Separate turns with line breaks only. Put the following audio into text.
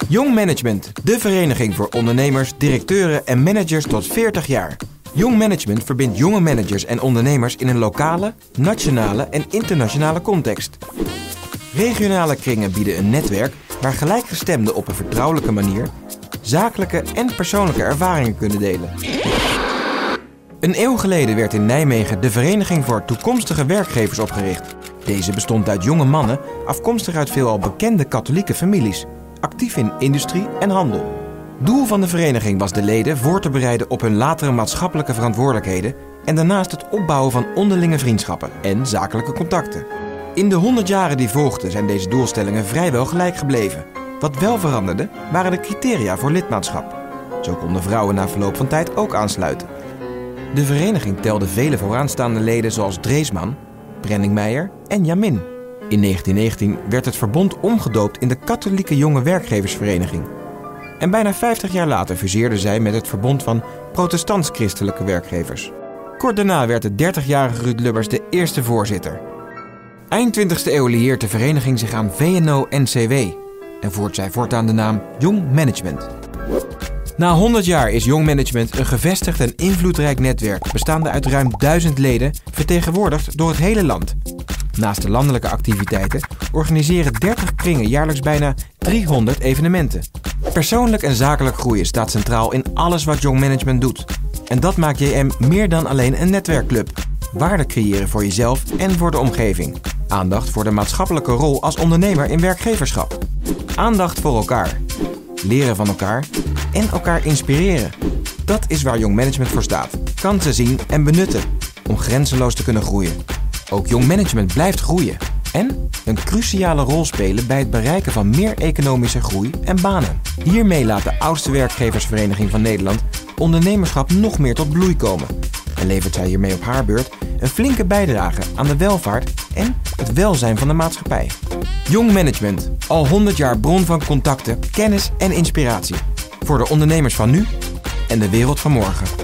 Jong Management, de vereniging voor ondernemers, directeuren en managers tot 40 jaar. Jong Management verbindt jonge managers en ondernemers in een lokale, nationale en internationale context. Regionale kringen bieden een netwerk waar gelijkgestemden op een vertrouwelijke manier zakelijke en persoonlijke ervaringen kunnen delen. Een eeuw geleden werd in Nijmegen de Vereniging voor Toekomstige Werkgevers opgericht. Deze bestond uit jonge mannen, afkomstig uit veelal bekende katholieke families, actief in industrie en handel. Doel van de vereniging was de leden voor te bereiden op hun latere maatschappelijke verantwoordelijkheden en daarnaast het opbouwen van onderlinge vriendschappen en zakelijke contacten. In de 100 jaren die volgden zijn deze doelstellingen vrijwel gelijk gebleven. Wat wel veranderde, waren de criteria voor lidmaatschap. Zo konden vrouwen na verloop van tijd ook aansluiten. De vereniging telde vele vooraanstaande leden zoals Dreesman, Brenningmeijer en Jamin. In 1919 werd het verbond omgedoopt in de Katholieke Jonge Werkgeversvereniging. En bijna 50 jaar later fuseerden zij met het verbond van Protestants-Christelijke Werkgevers. Kort daarna werd de 30-jarige Ruud Lubbers de eerste voorzitter. Eind 20e eeuw lieert de vereniging zich aan VNO-NCW en voert zij voortaan de naam Jong Management. Na 100 jaar is Jong Management een gevestigd en invloedrijk netwerk bestaande uit ruim 1000 leden, vertegenwoordigd door het hele land. Naast de landelijke activiteiten organiseren 30 kringen jaarlijks bijna 300 evenementen. Persoonlijk en zakelijk groeien staat centraal in alles wat Jong Management doet. En dat maakt JM meer dan alleen een netwerkclub. Waarde creëren voor jezelf en voor de omgeving. Aandacht voor de maatschappelijke rol als ondernemer in werkgeverschap. Aandacht voor elkaar. Leren van elkaar en elkaar inspireren. Dat is waar Jong Management voor staat. Kansen zien en benutten om grenzeloos te kunnen groeien. Ook Jong Management blijft groeien en een cruciale rol spelen bij het bereiken van meer economische groei en banen. Hiermee laat de oudste werkgeversvereniging van Nederland ondernemerschap nog meer tot bloei komen en levert zij hiermee op haar beurt een flinke bijdrage aan de welvaart en het welzijn van de maatschappij. Jong Management, al 100 jaar bron van contacten, kennis en inspiratie voor de ondernemers van nu en de wereld van morgen.